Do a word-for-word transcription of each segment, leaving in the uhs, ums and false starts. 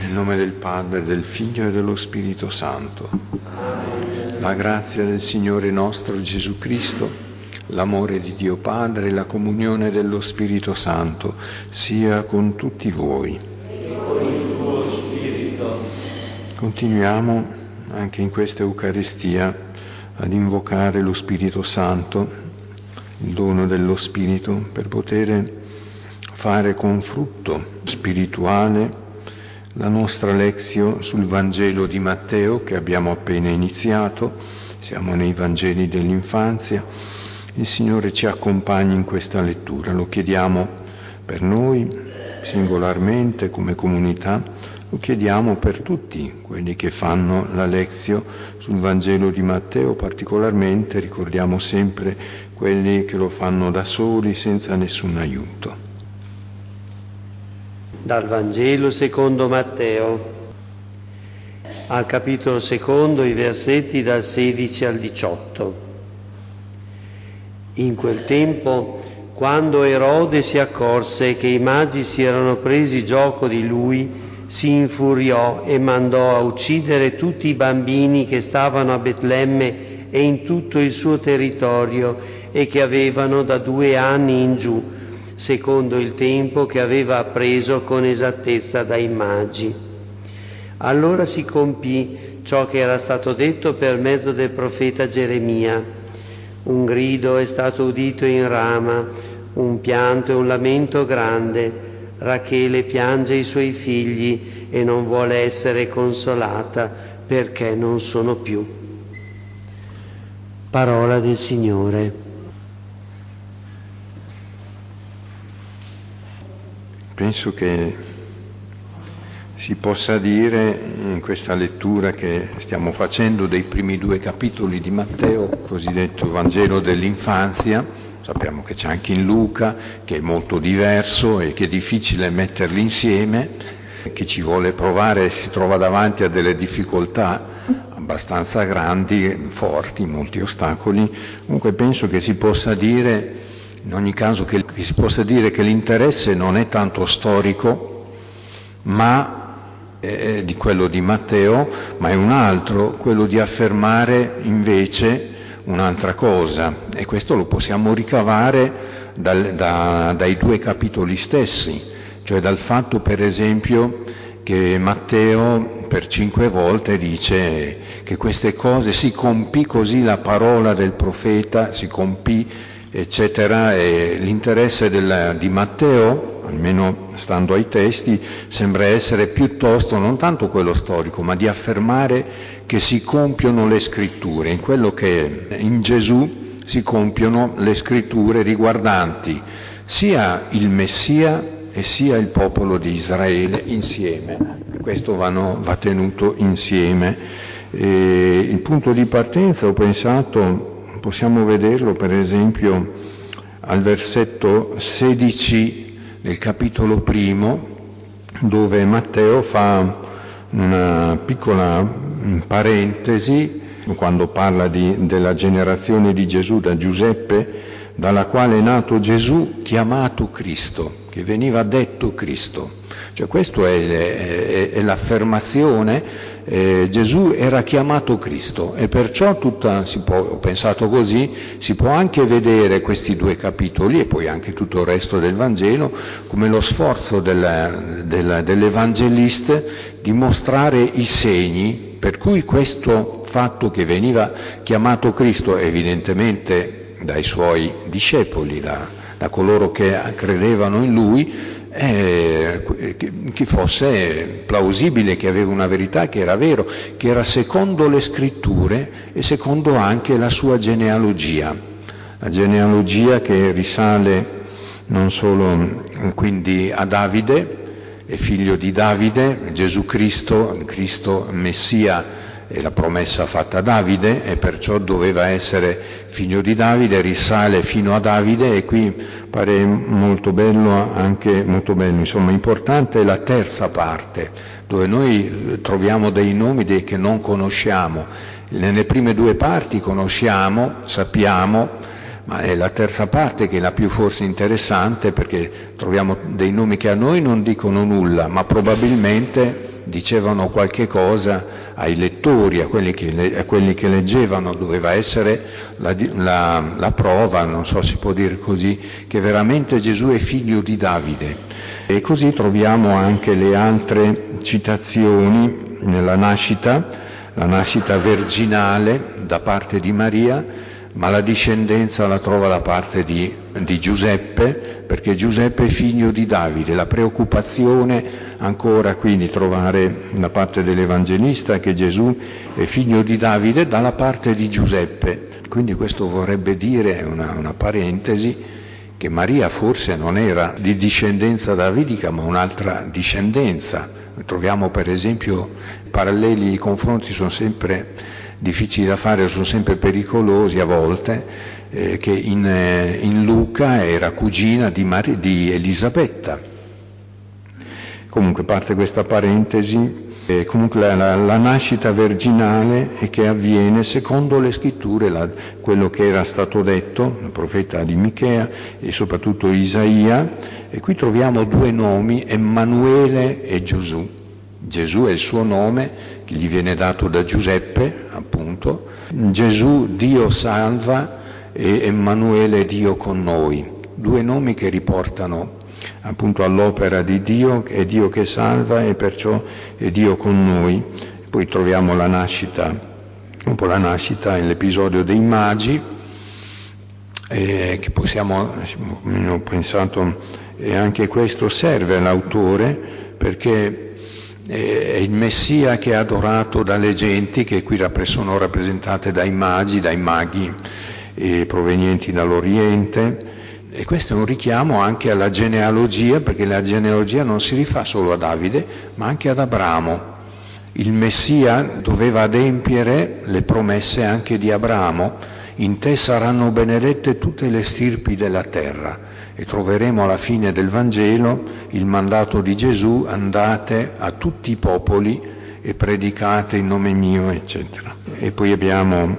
Nel nome del Padre, del Figlio e dello Spirito Santo. La grazia del Signore nostro Gesù Cristo, l'amore di Dio Padre e la comunione dello Spirito Santo sia con tutti voi. E con il tuo spirito. Continuiamo anche in questa Eucaristia ad invocare lo Spirito Santo, il dono dello Spirito, per poter fare con frutto spirituale la nostra lexio sul Vangelo di Matteo che abbiamo appena iniziato. Siamo nei Vangeli dell'infanzia. Il Signore ci accompagni in questa lettura, lo chiediamo per noi singolarmente come comunità, lo chiediamo per tutti quelli che fanno la lexio sul Vangelo di Matteo, particolarmente ricordiamo sempre quelli che lo fanno da soli senza nessun aiuto. Dal Vangelo secondo Matteo, al capitolo secondo, i versetti dal sedici al diciotto. In quel tempo, quando Erode si accorse che i magi si erano presi gioco di lui, si infuriò e mandò a uccidere tutti i bambini che stavano a Betlemme e in tutto il suo territorio e che avevano da due anni in giù, secondo il tempo che aveva appreso con esattezza dai magi. Allora si compì ciò che era stato detto per mezzo del profeta Geremia. Un grido è stato udito in Rama, un pianto e un lamento grande. Rachele piange i suoi figli e non vuole essere consolata perché non sono più. Parola del Signore. Penso che si possa dire in questa lettura che stiamo facendo dei primi due capitoli di Matteo, cosiddetto Vangelo dell'infanzia, sappiamo che c'è anche in Luca, che è molto diverso e che è difficile metterli insieme, che ci vuole provare, si trova davanti a delle difficoltà abbastanza grandi, forti, molti ostacoli. Comunque penso che si possa dire, in ogni caso, che, che si possa dire che l'interesse non è tanto storico, ma eh, di quello di Matteo, ma è un altro, quello di affermare invece un'altra cosa, e questo lo possiamo ricavare dal, da, dai due capitoli stessi, cioè dal fatto per esempio che Matteo per cinque volte dice che queste cose si compì così la parola del profeta, si compì eccetera, e l'interesse del, di Matteo, almeno stando ai testi, sembra essere piuttosto non tanto quello storico, ma di affermare che si compiono le scritture, in quello che in Gesù si compiono le scritture riguardanti sia il Messia e sia il popolo di Israele insieme. Questo vanno, va tenuto insieme. E il punto di partenza, ho pensato, possiamo vederlo per esempio al versetto sedici del capitolo primo, dove Matteo fa una piccola parentesi quando parla di, della generazione di Gesù da Giuseppe, dalla quale è nato Gesù chiamato Cristo, che veniva detto Cristo. Cioè questa è, è, è l'affermazione, eh, Gesù era chiamato Cristo e perciò tutta, si può, ho pensato così, si può anche vedere questi due capitoli e poi anche tutto il resto del Vangelo come lo sforzo del, del, dell'Evangelista di mostrare i segni per cui questo fatto che veniva chiamato Cristo, evidentemente dai suoi discepoli, da, da coloro che credevano in Lui, Eh, che fosse plausibile, che aveva una verità, che era vero, che era secondo le scritture e secondo anche la sua genealogia, la genealogia che risale non solo quindi a Davide, è figlio di Davide, Gesù Cristo, Cristo Messia è la promessa fatta a Davide e perciò doveva essere figlio di Davide, risale fino a Davide e qui pare molto bello, anche molto bello, insomma importante è la terza parte, dove noi troviamo dei nomi dei che non conosciamo. Nelle prime due parti conosciamo, sappiamo, ma è la terza parte che è la più forse interessante perché troviamo dei nomi che a noi non dicono nulla, ma probabilmente dicevano qualche cosa ai lettori, a quelli che, a quelli che leggevano, doveva essere la, la, la prova, non so se si può dire così, che veramente Gesù è figlio di Davide. E così troviamo anche le altre citazioni nella nascita, la nascita virginale da parte di Maria, ma la discendenza la trova da parte di, di Giuseppe, perché Giuseppe è figlio di Davide. La preoccupazione ancora qui di trovare da parte dell'Evangelista che Gesù è figlio di Davide dalla parte di Giuseppe. Quindi questo vorrebbe dire, una, una parentesi, che Maria forse non era di discendenza davidica, ma un'altra discendenza. Troviamo per esempio paralleli, i confronti sono sempre difficili da fare, sono sempre pericolosi a volte, eh, che in, eh, in Luca era cugina di, Mar- di Elisabetta. Comunque, parte questa parentesi, eh, comunque la, la, la nascita virginale è che avviene secondo le scritture, la, quello che era stato detto, il profeta di Michea e soprattutto Isaia, e qui troviamo due nomi, Emanuele e Gesù. Gesù è il suo nome, che gli viene dato da Giuseppe, appunto. Gesù, Dio salva, e Emanuele, Dio con noi. Due nomi che riportano appunto all'opera di Dio, è Dio che salva e perciò è Dio con noi. Poi troviamo la nascita, un po' la nascita e l'episodio dei magi, eh, che possiamo, ho pensato, e anche questo serve all'autore, perché è il Messia che è adorato dalle genti, che qui sono rappresentate dai magi, dai maghi eh, provenienti dall'Oriente, e questo è un richiamo anche alla genealogia, perché la genealogia non si rifà solo a Davide, ma anche ad Abramo. Il Messia doveva adempiere le promesse anche di Abramo: in te saranno benedette tutte le stirpi della terra. E troveremo alla fine del Vangelo il mandato di Gesù: andate a tutti i popoli e predicate in nome mio, eccetera. E poi abbiamo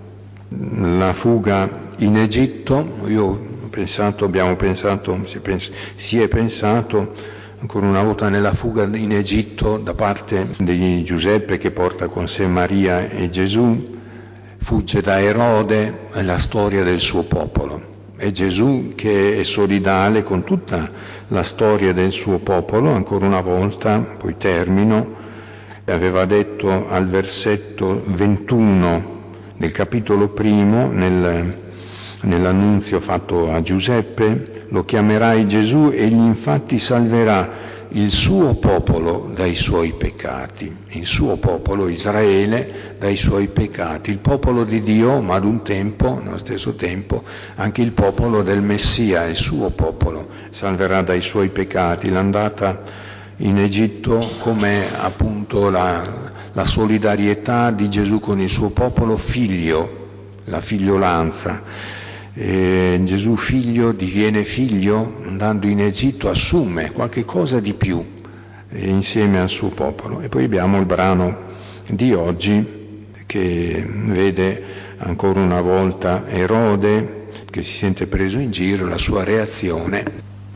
la fuga in Egitto. Io ho pensato, abbiamo pensato, si, pens- si è pensato ancora una volta nella fuga in Egitto da parte di Giuseppe, che porta con sé Maria e Gesù, fugge da Erode, è la storia del suo popolo. È Gesù che è solidale con tutta la storia del suo popolo. Ancora una volta, poi termino, aveva detto al versetto ventuno del capitolo primo, nel, nell'annunzio fatto a Giuseppe: lo chiamerai Gesù, egli infatti salverà il suo popolo dai suoi peccati, il suo popolo, Israele, dai suoi peccati, il popolo di Dio, ma ad un tempo, nello stesso tempo, anche il popolo del Messia, il suo popolo, salverà dai suoi peccati. L'andata in Egitto come appunto la, la solidarietà di Gesù con il suo popolo figlio, la figliolanza. E Gesù figlio diviene figlio, andando in Egitto assume qualche cosa di più eh, insieme al suo popolo. E poi abbiamo il brano di oggi, che vede ancora una volta Erode che si sente preso in giro, la sua reazione.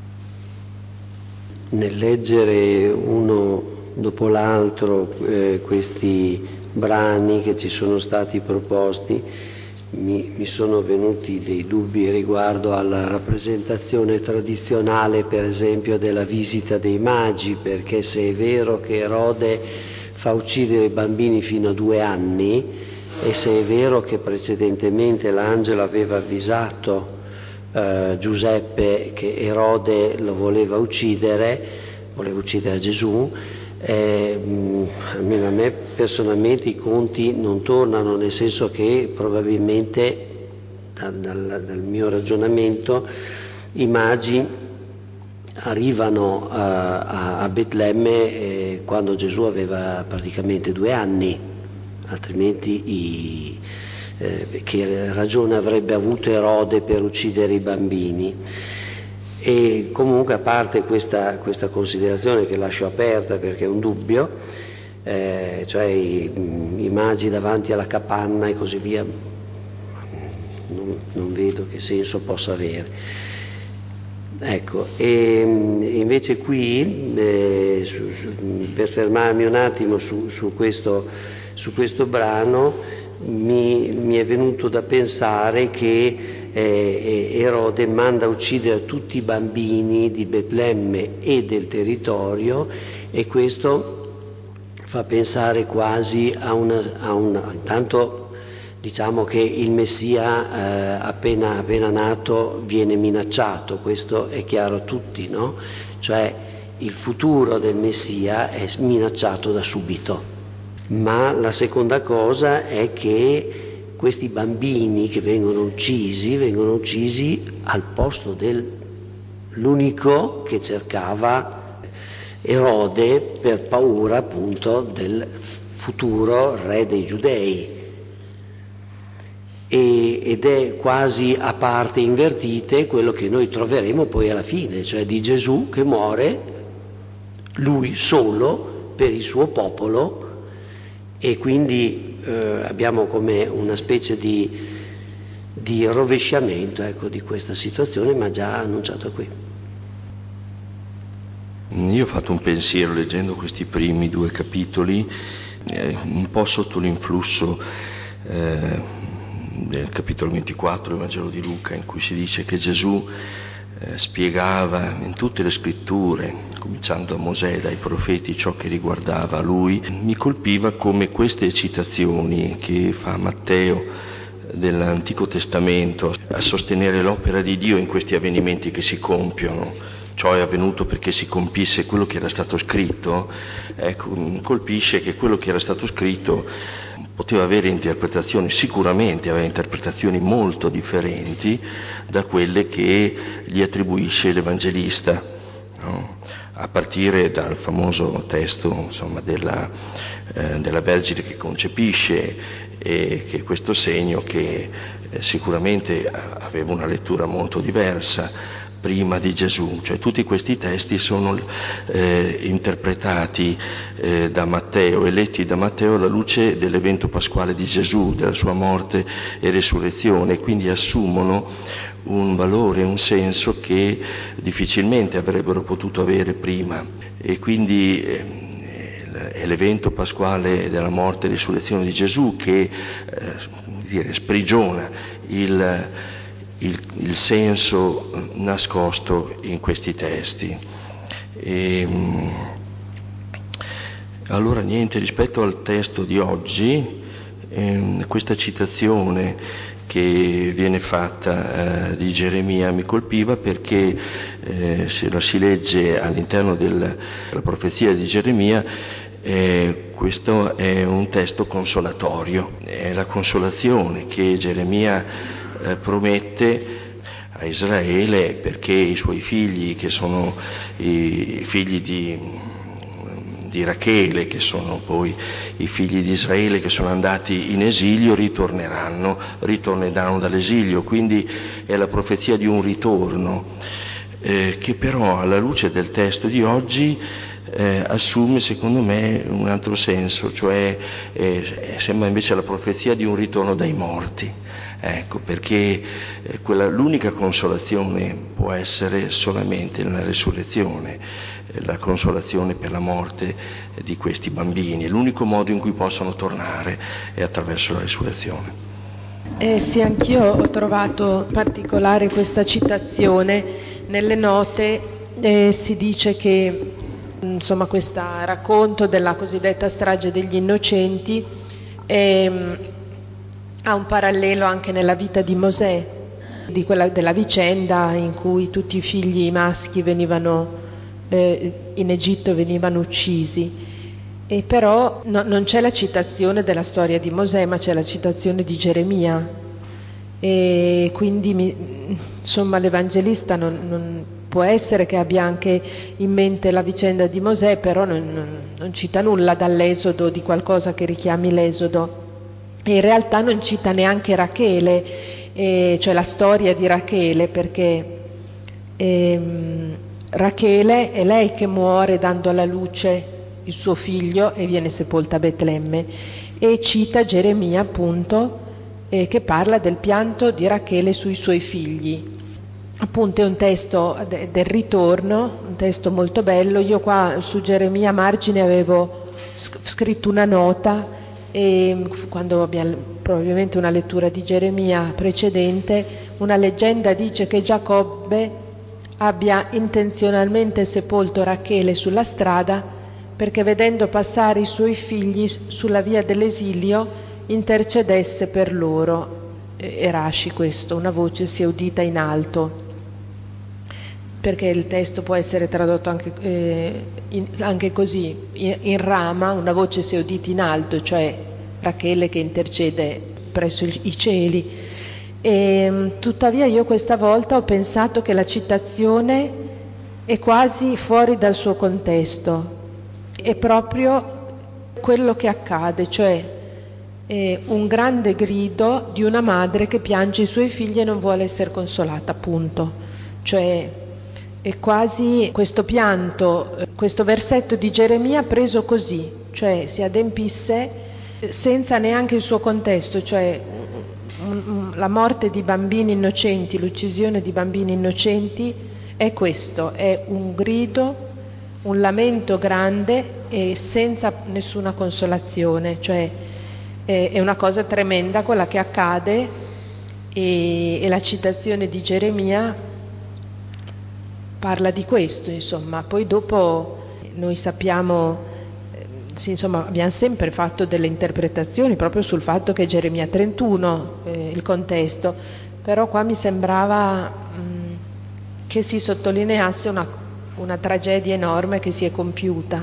Nel leggere uno dopo l'altro eh, questi brani che ci sono stati proposti, Mi, mi sono venuti dei dubbi riguardo alla rappresentazione tradizionale, per esempio, della visita dei magi, perché se è vero che Erode fa uccidere i bambini fino a due anni, e se è vero che precedentemente l'angelo aveva avvisato eh, Giuseppe che Erode lo voleva uccidere, voleva uccidere Gesù, Eh, almeno a me personalmente i conti non tornano, nel senso che probabilmente da, dal, dal mio ragionamento i magi arrivano uh, a, a Betlemme eh, quando Gesù aveva praticamente due anni, altrimenti i, eh, che ragione avrebbe avuto Erode per uccidere i bambini? E comunque, a parte questa, questa considerazione che lascio aperta perché è un dubbio, eh, cioè i, i magi davanti alla capanna e così via, non, non vedo che senso possa avere. Ecco, e invece qui, eh, su, su, per fermarmi un attimo su, su, questo, su questo brano, mi, mi è venuto da pensare che eh, Erode manda a uccidere tutti i bambini di Betlemme e del territorio, e questo fa pensare quasi a una... A una intanto diciamo che il Messia eh, appena, appena nato viene minacciato, questo è chiaro a tutti, no? Cioè il futuro del Messia è minacciato da subito. Ma la seconda cosa è che questi bambini che vengono uccisi, vengono uccisi al posto dell'unico che cercava Erode per paura appunto del futuro re dei Giudei. E, ed è quasi a parte invertite quello che noi troveremo poi alla fine, cioè di Gesù che muore lui solo per il suo popolo, e quindi eh, abbiamo come una specie di, di rovesciamento, ecco, di questa situazione, ma già annunciato qui. Io ho fatto un pensiero leggendo questi primi due capitoli, eh, un po' sotto l'influsso eh, del capitolo ventiquattro del Vangelo di Luca, in cui si dice che Gesù eh, spiegava in tutte le scritture, cominciando da Mosè, dai profeti, ciò che riguardava lui. Mi colpiva come queste citazioni che fa Matteo dell'Antico Testamento a sostenere l'opera di Dio in questi avvenimenti che si compiono, ciò è avvenuto perché si compisse quello che era stato scritto, ecco, colpisce che quello che era stato scritto poteva avere interpretazioni, sicuramente aveva interpretazioni molto differenti da quelle che gli attribuisce l'Evangelista, no? A partire dal famoso testo, insomma, della, eh, della Vergine che concepisce, e che questo segno che eh, sicuramente aveva una lettura molto diversa prima di Gesù, cioè tutti questi testi sono eh, interpretati eh, da Matteo e letti da Matteo alla luce dell'evento pasquale di Gesù, della sua morte e resurrezione, quindi assumono un valore, un senso che difficilmente avrebbero potuto avere prima, e quindi eh, è l'evento pasquale della morte e risurrezione di Gesù che eh, dire, sprigiona il Il, il senso nascosto in questi testi. E, allora niente, rispetto al testo di oggi, ehm, questa citazione che viene fatta eh, di Geremia mi colpiva perché eh, se la si legge all'interno del, della profezia di Geremia, eh, questo è un testo consolatorio, è la consolazione che Geremia Eh, promette a Israele, perché i suoi figli, che sono i figli di, di Rachele, che sono poi i figli di Israele che sono andati in esilio, ritorneranno, ritorneranno dall'esilio, quindi è la profezia di un ritorno, eh, che però alla luce del testo di oggi Eh, assume secondo me un altro senso, cioè eh, sembra invece la profezia di un ritorno dai morti, ecco, perché eh, quella, l'unica consolazione può essere solamente nella resurrezione, eh, la consolazione per la morte eh, di questi bambini, l'unico modo in cui possono tornare è attraverso la resurrezione. Eh sì, anch'io ho trovato particolare questa citazione. Nelle note eh, si dice che insomma questo racconto della cosiddetta strage degli innocenti eh, ha un parallelo anche nella vita di Mosè, di quella, della vicenda in cui tutti i figli maschi venivano eh, in Egitto venivano uccisi, e però no, non c'è la citazione della storia di Mosè, ma c'è la citazione di Geremia, e quindi mi, insomma l'Evangelista non, non può essere che abbia anche in mente la vicenda di Mosè, però non, non, non cita nulla dall'Esodo, di qualcosa che richiami l'Esodo, e in realtà non cita neanche Rachele, eh, cioè la storia di Rachele, perché ehm, Rachele è lei che muore dando alla luce il suo figlio e viene sepolta a Betlemme, e cita Geremia appunto eh, che parla del pianto di Rachele sui suoi figli. appunto è un testo de- del ritorno, un testo molto bello. Io qua su Geremia a margine avevo sc- scritto una nota, e quando abbiamo probabilmente una lettura di Geremia precedente, una leggenda dice che Giacobbe abbia intenzionalmente sepolto Rachele sulla strada perché, vedendo passare i suoi figli sulla via dell'esilio, intercedesse per loro. E Rashi questo, una voce si è udita in alto, perché il testo può essere tradotto anche, eh, in, anche così, in, in rama, una voce si è udita in alto, cioè Rachele che intercede presso il, i cieli. E, tuttavia io questa volta ho pensato che la citazione è quasi fuori dal suo contesto, è proprio quello che accade, cioè è un grande grido di una madre che piange i suoi figli e non vuole essere consolata, appunto. Cioè è quasi questo pianto, questo versetto di Geremia preso così, cioè si adempisse senza neanche il suo contesto, cioè la morte di bambini innocenti, l'uccisione di bambini innocenti è questo, è un grido, un lamento grande e senza nessuna consolazione, cioè è una cosa tremenda quella che accade, e, e la citazione di Geremia parla di questo, insomma. Poi dopo noi sappiamo, eh, sì, insomma, abbiamo sempre fatto delle interpretazioni proprio sul fatto che Geremia trentuno, eh, il contesto, però qua mi sembrava mh, che si sottolineasse una, una tragedia enorme che si è compiuta.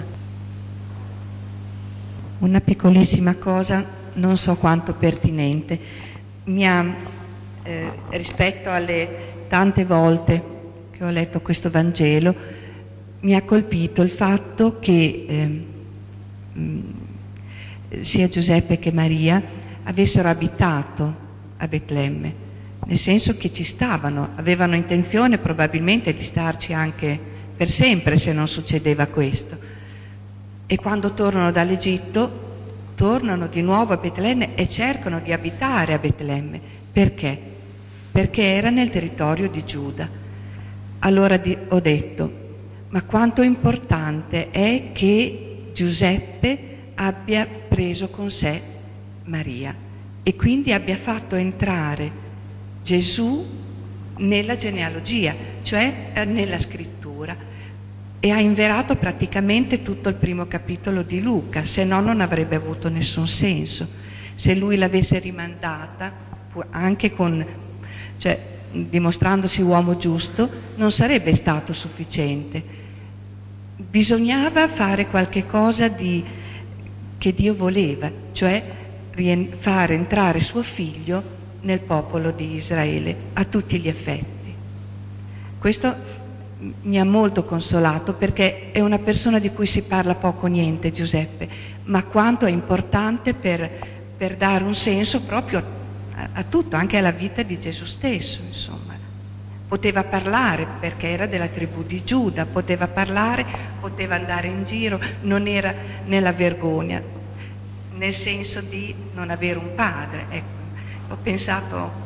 Una piccolissima cosa, non so quanto pertinente, mi ha, eh, rispetto alle tante volte che ho letto questo Vangelo, mi ha colpito il fatto che eh, mh, sia Giuseppe che Maria avessero abitato a Betlemme, nel senso che ci stavano, avevano intenzione probabilmente di starci anche per sempre se non succedeva questo. E quando tornano dall'Egitto, tornano di nuovo a Betlemme e cercano di abitare a Betlemme. Perché? Perché era nel territorio di Giuda. Allora di, ho detto, ma quanto importante è che Giuseppe abbia preso con sé Maria e quindi abbia fatto entrare Gesù nella genealogia, cioè nella scrittura. E ha inverato praticamente tutto il primo capitolo di Luca, se no non avrebbe avuto nessun senso. Se lui l'avesse rimandata, anche con, cioè, dimostrandosi uomo giusto, non sarebbe stato sufficiente. Bisognava fare qualche cosa di, che Dio voleva, cioè fare entrare suo figlio nel popolo di Israele a tutti gli effetti. Questo mi ha molto consolato, perché è una persona di cui si parla poco o niente, Giuseppe, ma quanto è importante per, per dare un senso proprio a, a tutto, anche alla vita di Gesù stesso, insomma. Poteva parlare perché era della tribù di Giuda, poteva parlare, poteva andare in giro, non era nella vergogna, nel senso di non avere un padre. Ecco, ho pensato...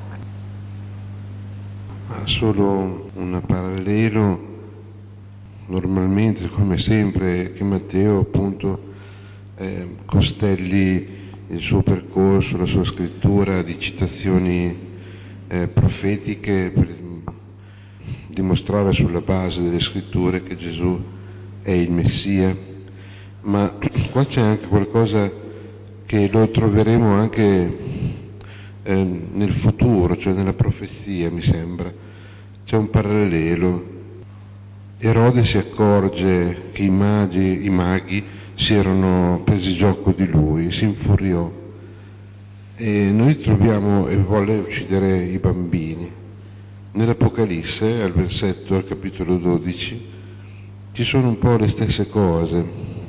Ma solo un parallelo, normalmente, come sempre, che Matteo appunto eh, costelli il suo percorso, la sua scrittura di citazioni eh, profetiche per dimostrare sulla base delle scritture che Gesù è il Messia. Ma qua c'è anche qualcosa che lo troveremo anche eh, nel futuro, cioè nella profezia, mi sembra. C'è un parallelo. Erode si accorge che i maghi, i maghi si erano presi gioco di lui, si infuriò e noi troviamo, e volle uccidere i bambini. Nell'Apocalisse, al versetto, al capitolo dodici, ci sono un po' le stesse cose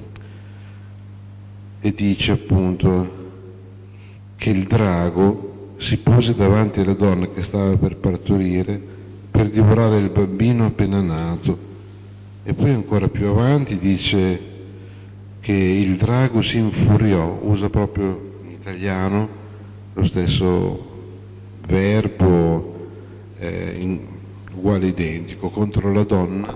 e dice appunto che il drago si pose davanti alla donna che stava per partorire per divorare il bambino appena nato. E poi ancora più avanti dice che il drago si infuriò, usa proprio in italiano lo stesso verbo, eh, in, uguale identico contro la donna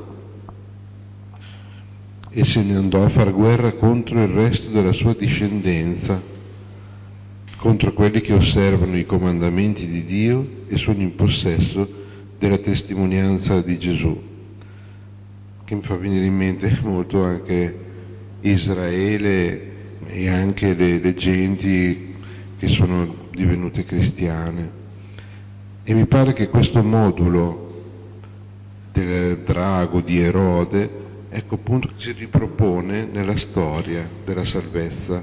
e se ne andò a far guerra contro il resto della sua discendenza, contro quelli che osservano i comandamenti di Dio e sono in possesso della testimonianza di Gesù, che mi fa venire in mente molto anche Israele e anche le, le genti che sono divenute cristiane. E mi pare che questo modulo del drago di Erode, ecco appunto, si ripropone nella storia della salvezza.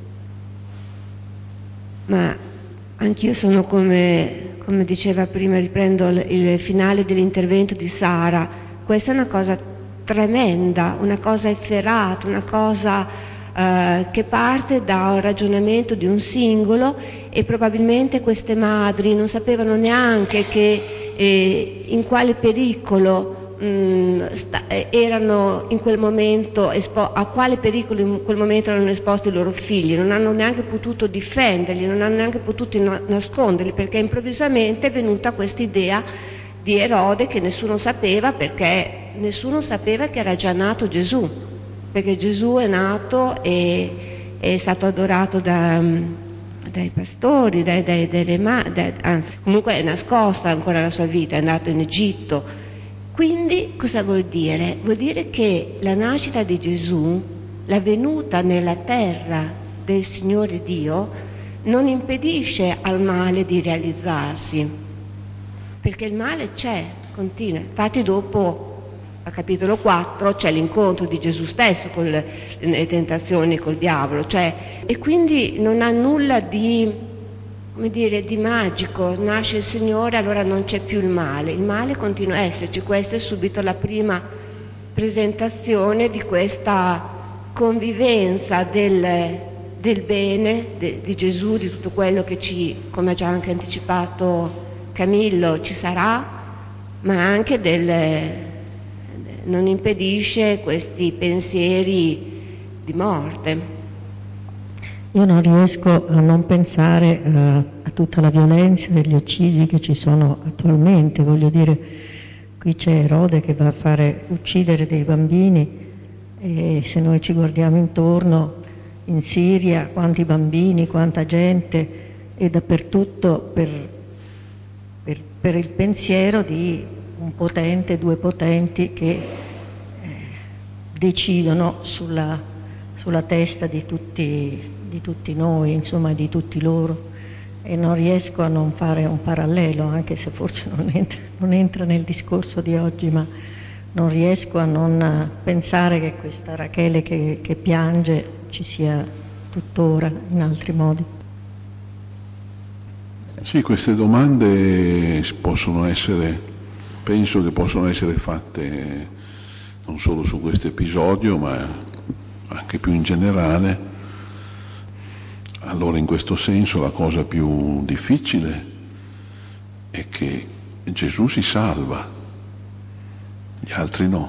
Ma anch'io sono come, come diceva prima, riprendo il, il finale dell'intervento di Sara, questa è una cosa tremenda, una cosa efferata, una cosa eh, che parte da un ragionamento di un singolo, e probabilmente queste madri non sapevano neanche che eh, in quale pericolo mh, sta, eh, erano in quel momento espo- a quale pericolo in quel momento erano esposti i loro figli, non hanno neanche potuto difenderli, non hanno neanche potuto na- nasconderli, perché improvvisamente è venuta questa idea di Erode che nessuno sapeva, perché nessuno sapeva che era già nato Gesù, perché Gesù è nato e è stato adorato da, dai pastori, dai, dai, dai, dai, anzi comunque è nascosta ancora la sua vita, è andato in Egitto. Quindi cosa vuol dire? Vuol dire che la nascita di Gesù, la venuta nella terra del Signore Dio, non impedisce al male di realizzarsi, perché il male c'è, continua. Infatti dopo, al capitolo quattro, c'è l'incontro di Gesù stesso con le, le tentazioni col diavolo, cioè, e quindi non ha nulla di, come dire, di magico. Nasce il Signore, allora non c'è più il male, il male continua a esserci. Questa è subito la prima presentazione di questa convivenza del, del bene de, di Gesù, di tutto quello che ci, come ha già anche anticipato Camillo, ci sarà, ma anche del, non impedisce questi pensieri di morte. Io non riesco a non pensare uh, a tutta la violenza degli eccidi che ci sono attualmente. Voglio dire, qui c'è Erode che va a fare uccidere dei bambini, e se noi ci guardiamo intorno in Siria, quanti bambini, quanta gente, e dappertutto per, per, per il pensiero di un potente, due potenti che eh, decidono sulla, sulla testa di tutti, di tutti noi, insomma di tutti loro, e non riesco a non fare un parallelo, anche se forse non entra, non entra nel discorso di oggi, ma non riesco a non pensare che questa Rachele che, che piange ci sia tuttora in altri modi. Sì, queste domande possono essere, penso che possono essere fatte non solo su questo episodio, ma anche più in generale. Allora, in questo senso, la cosa più difficile è che Gesù si salva, gli altri no.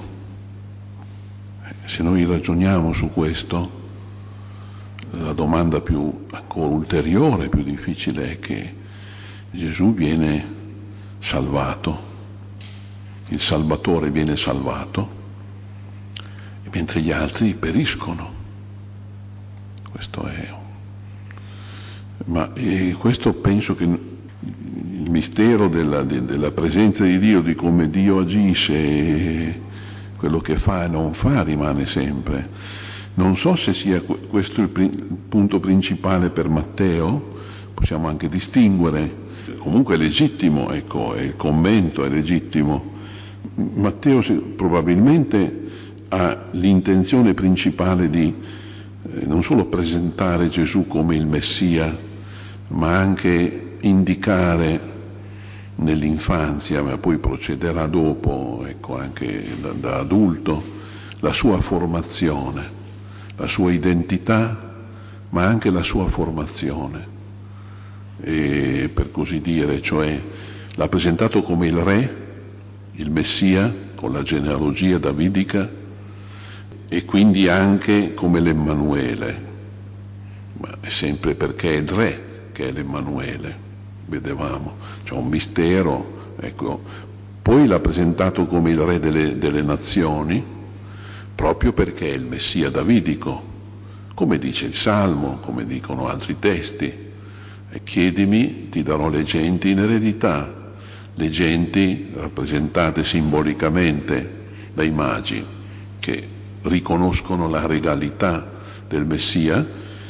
Se noi ragioniamo su questo, la domanda più ancora ulteriore, più difficile è che Gesù viene salvato, il Salvatore viene salvato, mentre gli altri periscono. Questo è un... Ma eh, questo penso che il mistero della, de, della presenza di Dio, di come Dio agisce, quello che fa e non fa, rimane sempre. Non so se sia questo il, il punto principale per Matteo, possiamo anche distinguere. Comunque è legittimo, ecco, il commento è legittimo. Matteo probabilmente ha l'intenzione principale di eh, non solo presentare Gesù come il Messia, ma anche indicare nell'infanzia, ma poi procederà dopo, ecco, anche da, da adulto, la sua formazione, la sua identità, ma anche la sua formazione. E per così dire, cioè l'ha presentato come il re, il Messia, con la genealogia davidica, e quindi anche come l'Emmanuele, ma è sempre perché è il re che è l'Emmanuele, vedevamo, c'è un mistero, ecco. Poi poi l'ha presentato come il re delle, delle nazioni, proprio perché è il Messia davidico, come dice il Salmo, come dicono altri testi. E chiedimi, ti darò le genti in eredità, le genti rappresentate simbolicamente dai magi, che riconoscono la regalità del Messia.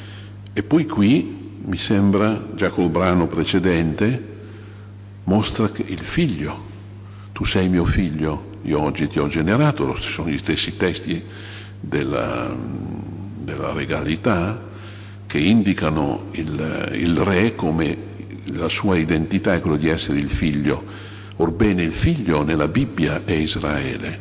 E poi qui, mi sembra, già col brano precedente, mostra che il figlio, tu sei mio figlio, io oggi ti ho generato, sono gli stessi testi della, della regalità che indicano il, il re come la sua identità è quello di essere il figlio. Orbene, il figlio nella Bibbia è Israele.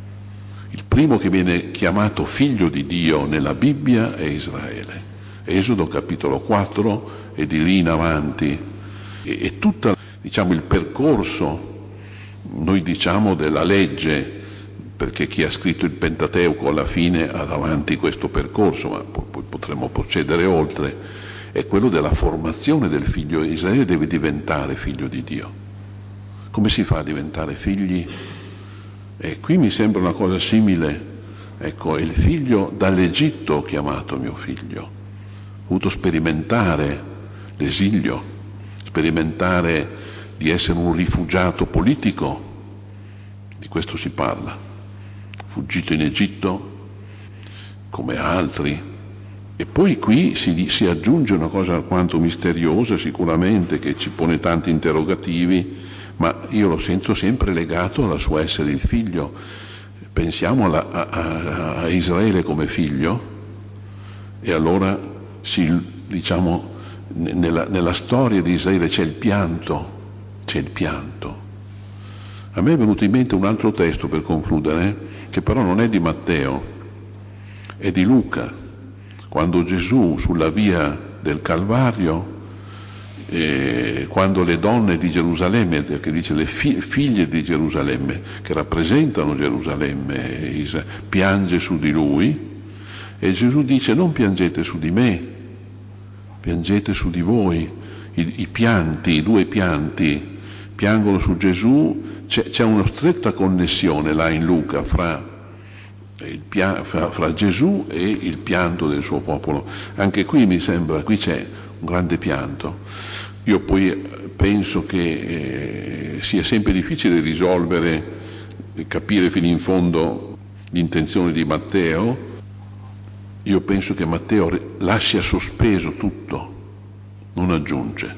Il primo che viene chiamato figlio di Dio nella Bibbia è Israele. Esodo capitolo quattro e di lì in avanti. E, e tutto, diciamo, il percorso, noi diciamo della legge, perché chi ha scritto il Pentateuco alla fine ha davanti questo percorso, ma poi potremmo procedere oltre, è quello della formazione del figlio. Israele deve diventare figlio di Dio. Come si fa a diventare figli? E qui mi sembra una cosa simile. Ecco, è il figlio dall'Egitto chiamato mio figlio. Ho voluto sperimentare l'esilio, sperimentare di essere un rifugiato politico, di questo si parla, fuggito in Egitto come altri. E poi qui si, si aggiunge una cosa alquanto misteriosa, sicuramente, che ci pone tanti interrogativi, ma io lo sento sempre legato alla sua essere il figlio. Pensiamo alla, a, a, a Israele come figlio, e allora si, diciamo, nella, nella storia di Israele c'è il pianto, c'è il pianto. A me è venuto in mente un altro testo per concludere, che però non è di Matteo, è di Luca, quando Gesù sulla via del Calvario, eh, quando le donne di Gerusalemme, che dice le fi- figlie di Gerusalemme, che rappresentano Gerusalemme, piange su di lui, e Gesù dice: non piangete su di me, piangete su di voi. I, i pianti, i due pianti piangono su Gesù. C'è, c'è una stretta connessione là in Luca fra, il pia, fra, fra Gesù e il pianto del suo popolo. Anche qui mi sembra, qui c'è un grande pianto. Io poi penso che eh, sia sempre difficile risolvere e capire fino in fondo l'intenzione di Matteo. Io penso che Matteo lascia sospeso tutto, non aggiunge.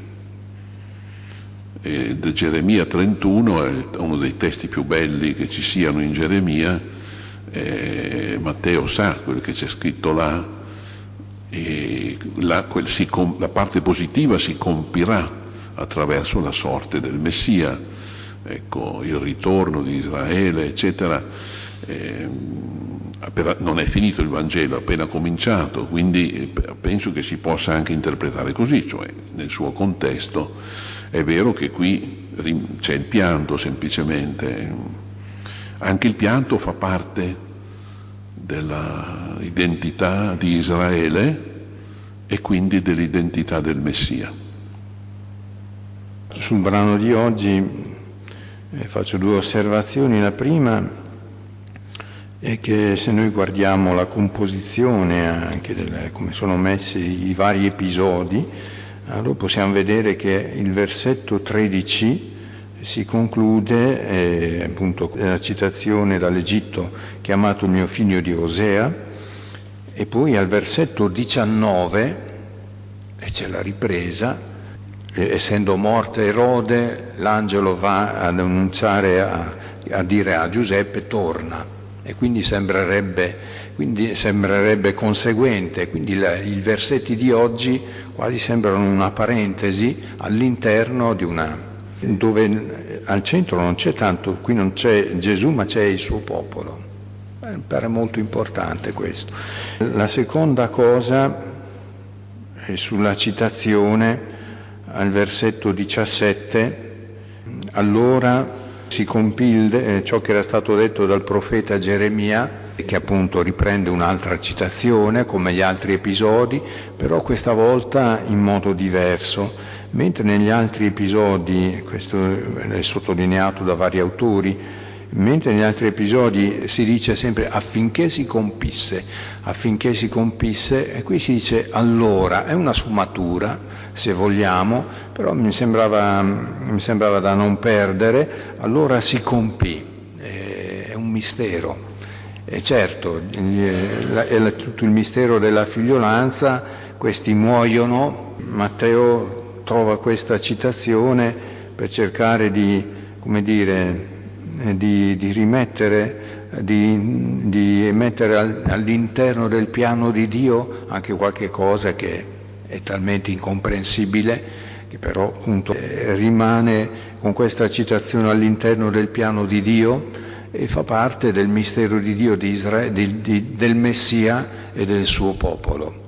E Geremia trentuno è uno dei testi più belli che ci siano in Geremia. E Matteo sa quello che c'è scritto là, e la, quel si, la parte positiva si compirà attraverso la sorte del Messia, ecco, il ritorno di Israele, eccetera. Eh, non è finito il Vangelo, è appena cominciato, quindi penso che si possa anche interpretare così, cioè nel suo contesto. È vero che qui c'è il pianto semplicemente, anche il pianto fa parte dell'identità di Israele e quindi dell'identità del Messia. Sul brano di oggi eh, faccio due osservazioni. La prima è che se noi guardiamo la composizione anche delle, come sono messi i vari episodi, allora possiamo vedere che il versetto tredici si conclude, eh, appunto, la citazione dall'Egitto, chiamato il mio figlio di Osea, e poi al versetto diciannove, e c'è la ripresa, eh, essendo morto Erode, l'angelo va ad annunciare, a, a dire a Giuseppe: torna. E quindi sembrerebbe, quindi sembrerebbe conseguente, quindi la, i versetti di oggi quasi sembrano una parentesi all'interno di una, dove al centro non c'è tanto, qui non c'è Gesù ma c'è il suo popolo. Eh, mi pare molto importante questo. La seconda cosa è sulla citazione al versetto diciassette: allora si compì eh, ciò che era stato detto dal profeta Geremia, che appunto riprende un'altra citazione come gli altri episodi, però questa volta in modo diverso, mentre negli altri episodi, questo è sottolineato da vari autori, mentre negli altri episodi si dice sempre affinché si compisse, affinché si compisse, e qui si dice allora, è una sfumatura se vogliamo, però mi sembrava, mi sembrava da non perdere, allora si compì, è un mistero. E certo, è tutto il mistero della figliolanza, questi muoiono, Matteo trova questa citazione per cercare di, come dire, di, di rimettere, di, di mettere all'interno del piano di Dio anche qualche cosa che è talmente incomprensibile che però appunto rimane con questa citazione all'interno del piano di Dio e fa parte del mistero di Dio, di Israele, di, di, del Messia e del suo popolo.